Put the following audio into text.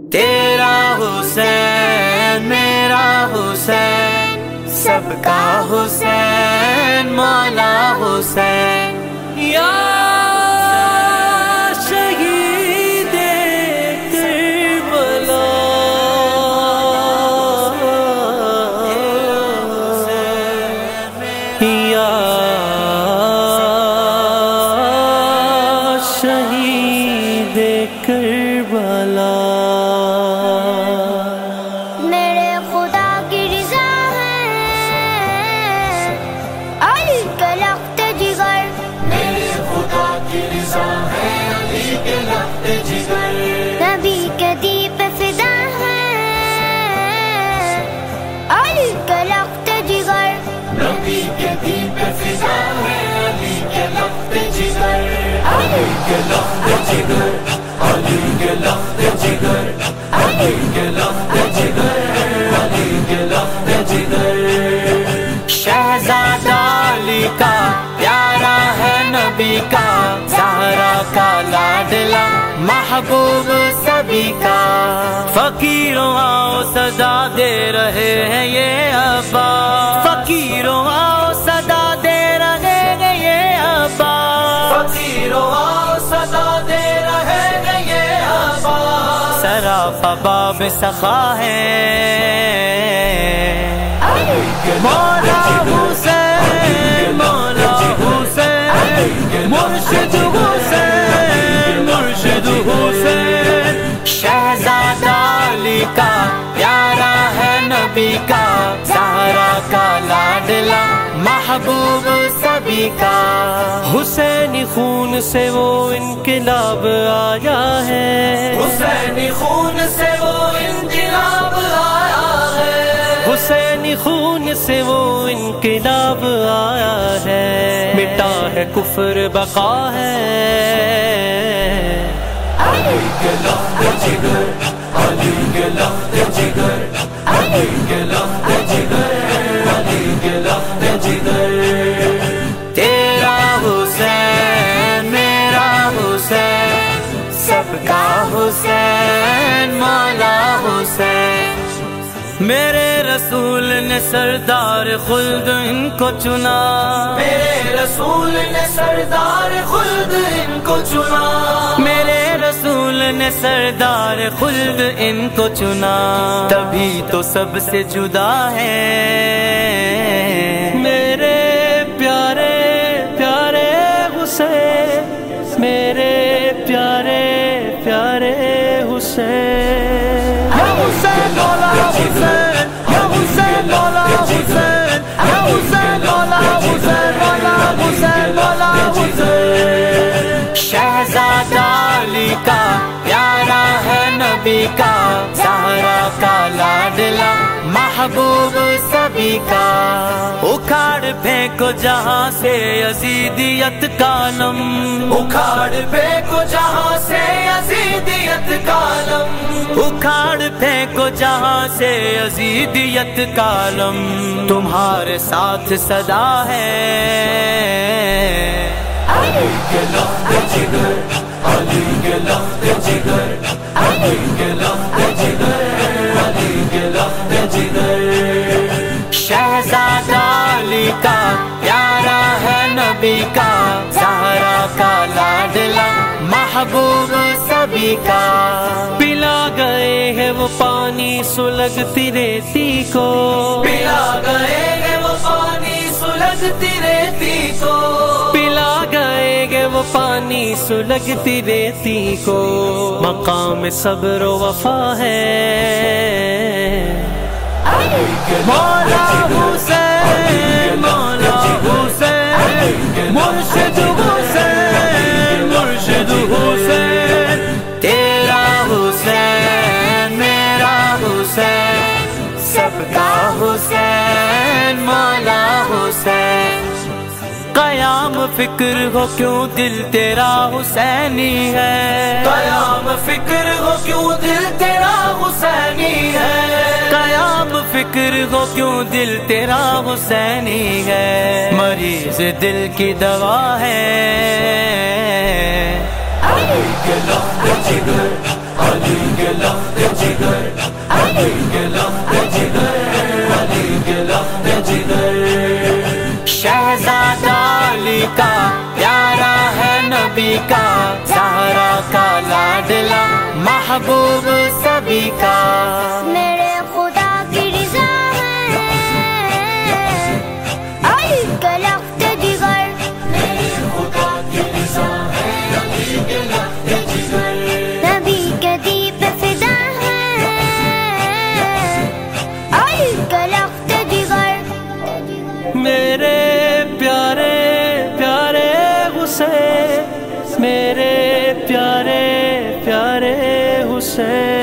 تیرا حسین میرا حسین سب کا حسین مولا حسین یا شہید کربلا یا شہید کربلا نبی کے دیپ فدا ہے علی کے لخت جگر نبی کے دیپ فدا ہے علی کے لخت جگر علی کے لخت جگر علی کے لخت جگر علی کے لخت جگر علی کے لخت جگر شہزادہ علی کا پیارا ہے نبی کا زہرا کا لاڈلا محبوب سبھی کا فقیروں آؤ صدا دے رہے ہیں یہ ابا فقیروں آؤ صدا دے رہے ہیں یہ ابا فقیروں آؤ صدا دے رہے ہیں یہ ابا سراپا باب سخا ہے مولا حسین مولا حسین مرشد حسین مرشد حسین شہزادہ علی کا پیارا ہے نبی کا زہرا کا لاڈلا محبوب سبھی کا حسینی خون سے وہ انقلاب آیا ہے حسینی خون سے وہ انقلاب آیا ہے حسینی خون سے وہ انقلاب آیا ہے مٹا ہے کفر بقا ہے علی کے لخت جگر علی کے لخت جگر علی کے لخت جگر علی کے لخت جگر تیرا حسین میرا حسین سب کا حسین مولا حسین میرے رسول نے سردار خلد ان کو چنا میرے رسول نے سردار خلد ان کو چنا میرے رسول نے سردار خلد ان کو چنا تبھی تو سب سے جدا ہے میرے پیارے پیارے حسین میرے پیارے پیارے حسین یا حسین مولا حسین یا حسین مولا حسین یا حسین مولا حسین مولا حسین مولا حسین شہزادہ علی کا پیارا ہے نبی کا زہرا کا لاڈلا محبوب سبھی کا اکھاڑ پھینکو جہاں سے یزیدیت کا علم اکھاڑ پھینکو جہاں سے یزیدیت کا علم اکھاڑ پھینکو جہاں سے یزیدیت کا علم تمہارے ساتھ صدا ہے علی کے لخت جگر علی کے لخت جگر علی کے لخت جگر علی کے لخت جگر شہزادہ علی کا پیارا ہے نبی کا زہرا کا لاڈلا محبوب سبھی کا پلا گئے ہیں وہ پانی سلگتی ریتی کو پلا گئے ہیں وہ پانی سلگتی ریتی کو پلا گئے گے وہ پانی سلگتی ریتی کو مقام صبر و وفا ہے مولا حسین مولا حسین مرشد حسین مرشد حسین تیرا حسین میرا حسین سب کا حسین مولا حسین قیام فکر ہو کیوں دل تیرا حسینی ہے قیام فکر ہو کیوں دل تیرا حسینی ہے قیام فکر ہو کیوں دل تیرا حسینی ہے مریض دل کی دوا ہے علی کے لخت جگر علی کے لخت جگر علی کے لخت جگر، علی کے لخت جگر۔ شہزادہ علی کا پیارا ہے نبی کا، زہرا کا لاڈلا محبوب سبھی کا، میرے خدا کی رضا ہے علی کے لخت جگر، میرے خدا کی رضا ہے علی کے لخت جگر۔ نبی کے دیپ فدا ہے علی کے لخت جگر۔ میرے پیارے پیارے حسین، میرے پیارے پیارے حسین۔